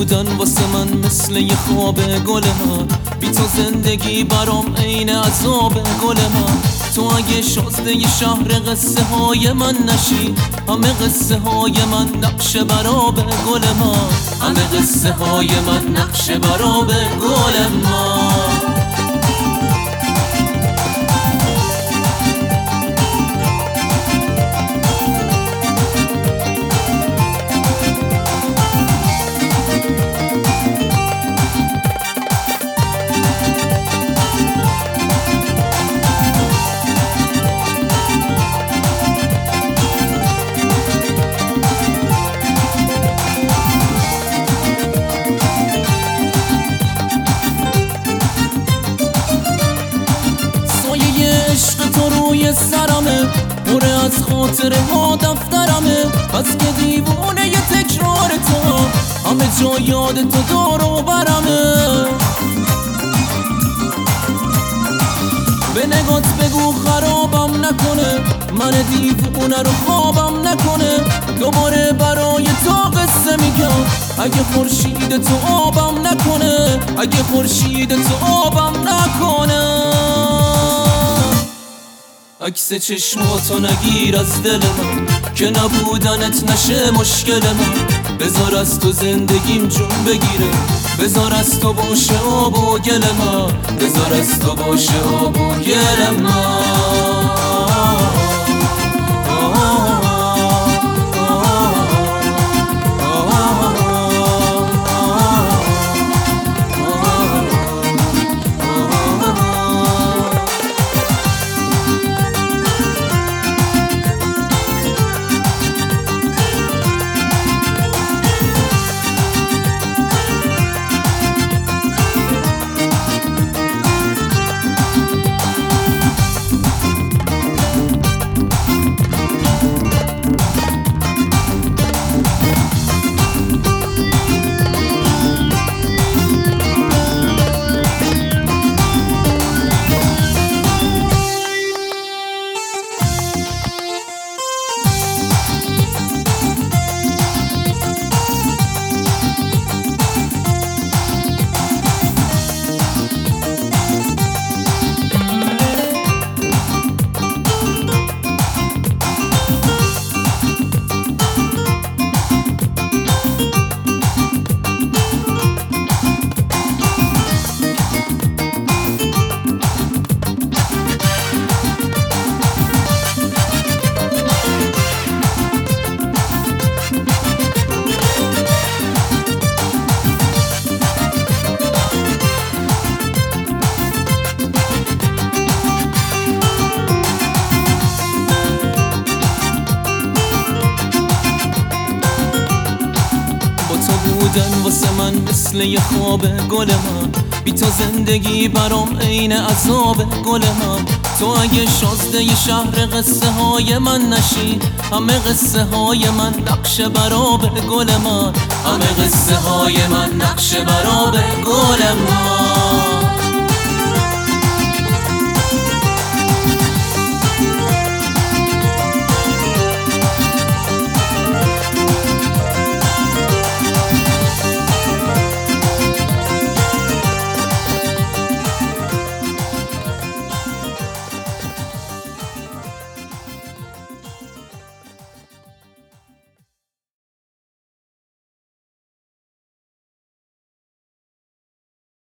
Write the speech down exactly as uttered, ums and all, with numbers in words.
بودن واسه من مثل یه خواب گل من، بی تو زندگی برام عین عذاب گل من. تو اگه شازده ی شهر قصه های من نشی، همه قصه های من نقش براب گل من، همه قصه های من نقش براب گل من. عشق تو روی سرمه، پره از خاطره ها دفترمه، پس که دیوونه ی تکرار تو، همه جا یاد تو دور و برمه. به نگات بگو خرابم نکنه، من دیوونه رو خوابم نکنه. دوباره برای تو قصه میگم، اگه خورشید تو آبم نکنه، اگه خورشید تو آبم نکنه. عکس چشماتو نگیر از دل من، که نبودنت نشه مشکل من. بذار از تو زندگیم جون بگیره، بذار از تو باشه آب و گل من، بذار از تو باشه آب و گل من. بودن واسه من مثل یه خواب گل من، بی تو زندگی برام عین عذاب گل من. تو اگه شازده ی شهر قصه های من نشی، همه قصه های من نقش براب گل من، همه قصه های من نقش براب گل من.